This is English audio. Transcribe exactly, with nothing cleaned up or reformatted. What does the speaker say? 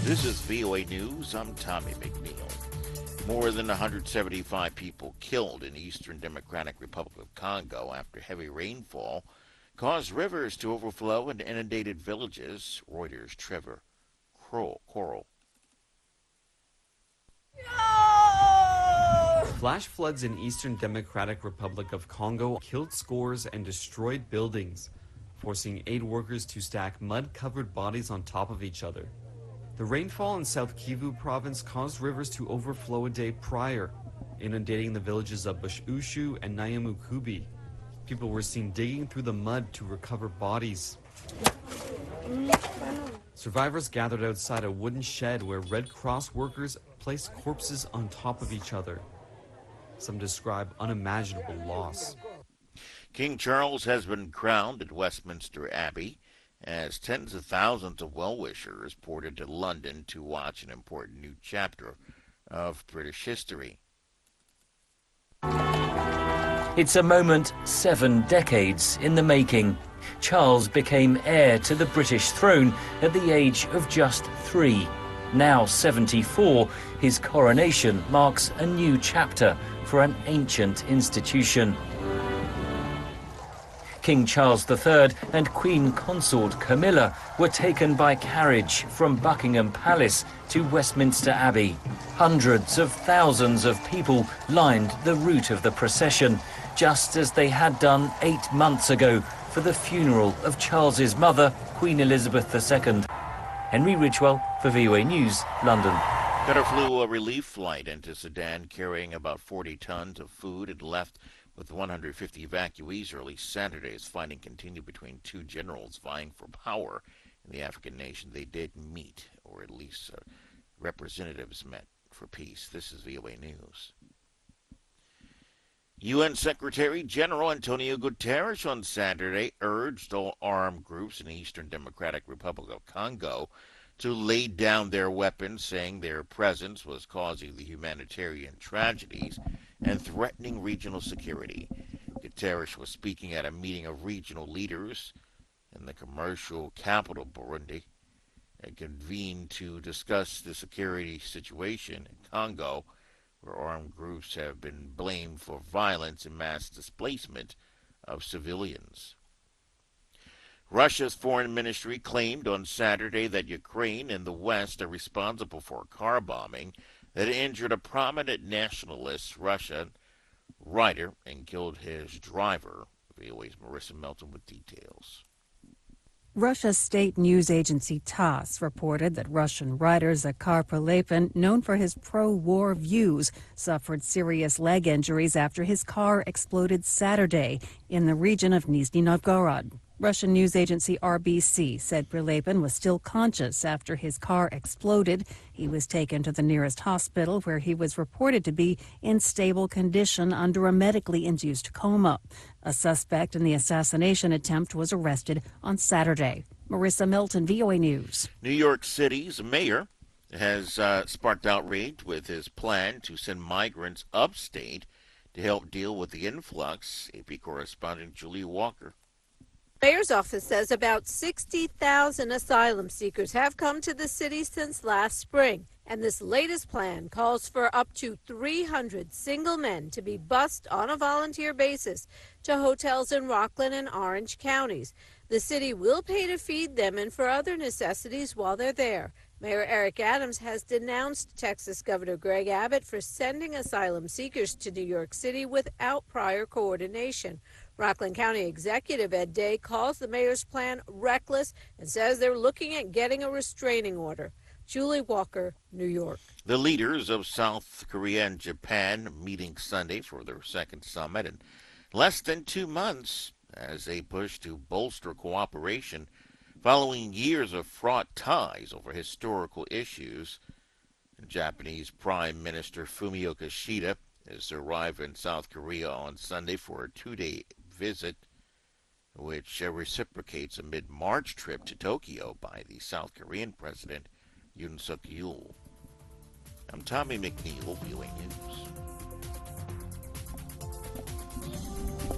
This is V O A News. I'm Tommy McNeil. More than one hundred seventy-five people killed in Eastern Democratic Republic of Congo after heavy rainfall caused rivers to overflow and inundated villages. Reuters' Trevor Coral. Flash floods in Eastern Democratic Republic of Congo killed scores and destroyed buildings, forcing aid workers to stack mud-covered bodies on top of each other. The rainfall in South Kivu province caused rivers to overflow a day prior, inundating the villages of Bushushu and Nyamukubi. People were seen digging through the mud to recover bodies. Survivors gathered outside a wooden shed where Red Cross workers placed corpses on top of each other. Some describe unimaginable loss. King Charles has been crowned at Westminster Abbey as tens of thousands of well-wishers poured into London to watch an important new chapter of British history. It's a moment seven decades in the making. Charles became heir to the British throne at the age of just three. Now seventy-four, his coronation marks a new chapter for an ancient institution. King Charles the Third and Queen Consort Camilla were taken by carriage from Buckingham Palace to Westminster Abbey. Hundreds of thousands of people lined the route of the procession, just as they had done eight months ago for the funeral of Charles's mother, Queen Elizabeth the Second. Henry Ridgewell for V O A News, London. Qatar flew a relief flight into Sudan carrying about forty tons of food and left with one hundred fifty evacuees early Saturday as fighting continued between two generals vying for power in the African nation. They did meet, or at least uh, representatives met for peace. This is V O A News. U N Secretary General Antonio Guterres on Saturday urged all armed groups in the Eastern Democratic Republic of Congo to lay down their weapons, saying their presence was causing the humanitarian tragedies and threatening regional security. Guterres was speaking at a meeting of regional leaders in the commercial capital Burundi and convened to discuss the security situation in Congo, where armed groups have been blamed for violence and mass displacement of civilians. Russia's foreign ministry claimed on Saturday that Ukraine and the West are responsible for a car bombing that injured a prominent nationalist Russian writer and killed his driver. V O A's Marissa Melton with details. Russia's state news agency TASS reported that Russian writer Zakhar Prilepin, known for his pro-war views, suffered serious leg injuries after his car exploded Saturday in the region of Nizhny Novgorod. Russian news agency R B C said Prilepin was still conscious after his car exploded. He was taken to the nearest hospital where he was reported to be in stable condition under a medically induced coma. A suspect in the assassination attempt was arrested on Saturday. Marissa Milton, V O A News. New York City's mayor has uh, sparked outrage with his plan to send migrants upstate to help deal with the influx. A P correspondent Julie Walker. Mayor's office says about sixty thousand asylum seekers have come to the city since last spring, and this latest plan calls for up to three hundred single men to be bused on a volunteer basis to hotels in Rockland and Orange counties. The city will pay to feed them and for other necessities while they're there. Mayor Eric Adams has denounced Texas Governor Greg Abbott for sending asylum seekers to New York City without prior coordination. Rockland County Executive Ed Day calls the mayor's plan reckless and says they're looking at getting a restraining order. Julie Walker, New York. The leaders of South Korea and Japan meeting Sunday for their second summit in less than two months as they push to bolster cooperation following years of fraught ties over historical issues. Japanese Prime Minister Fumio Kishida is arrived in South Korea on Sunday for a two-day visit, which uh, reciprocates a mid-March trip to Tokyo by the South Korean President Yoon Suk-yeol. I'm Tommy McNeil, V O A News.